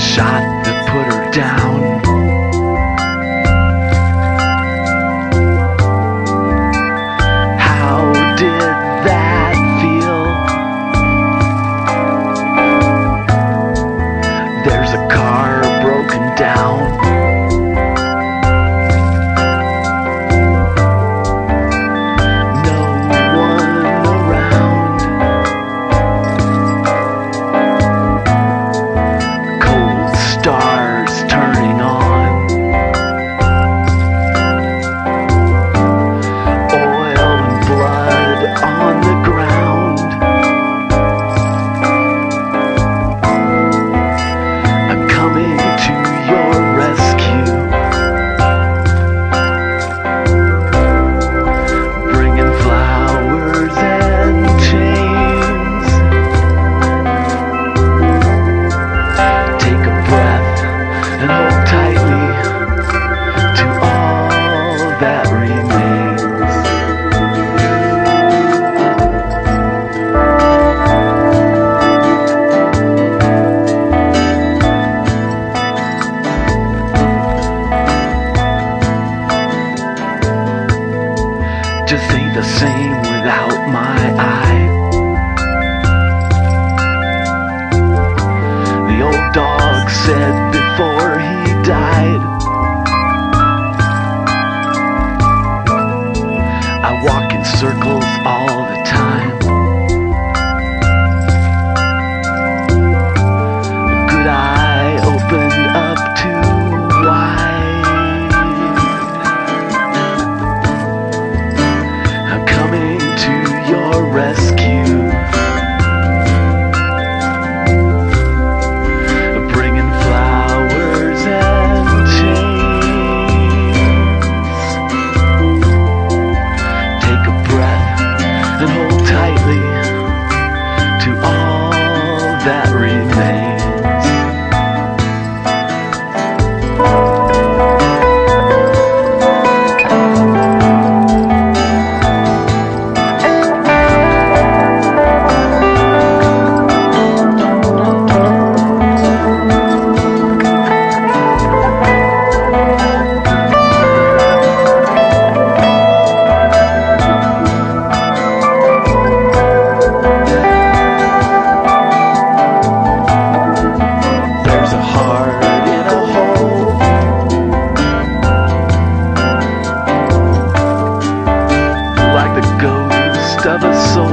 shot that put her down. How did that feel? There's a car broken down. Just ain't the same without my eye. The old dog said before he died, I walk in circles all the time. A good eye opened up too wide. Rescue, bringing flowers and chains. Take a breath and hold tightly to all that remains. Of a soul,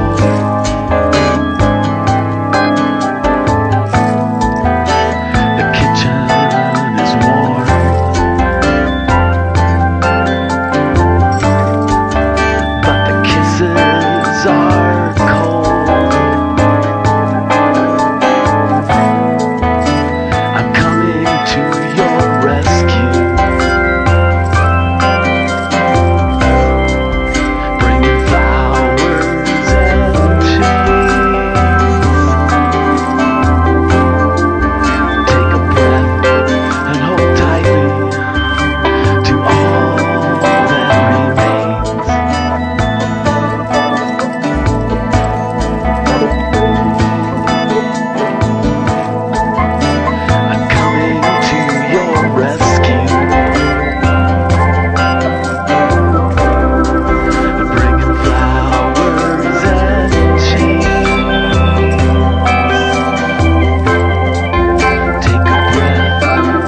the kitchen is warm, but the kisses are cold. I'm coming to your rescue, bringing flowers and take a breath and hold tightly to all that remains. I'm coming to your rescue, bringing flowers and chains. Take a breath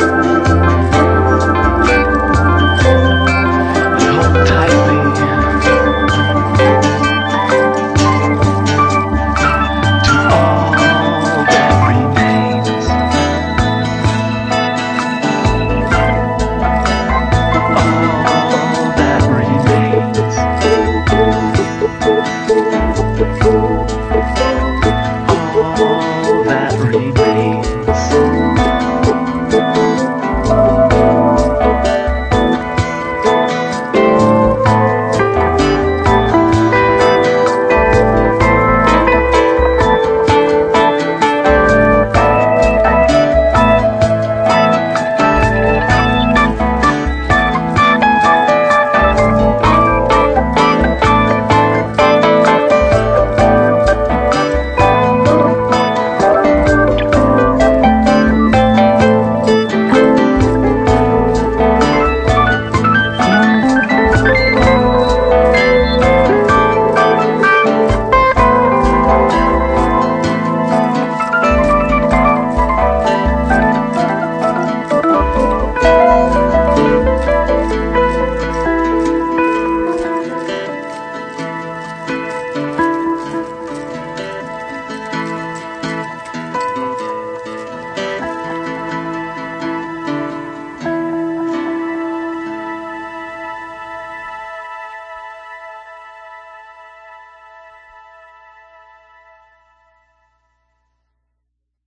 and hold tightly to all that remains. All that remains.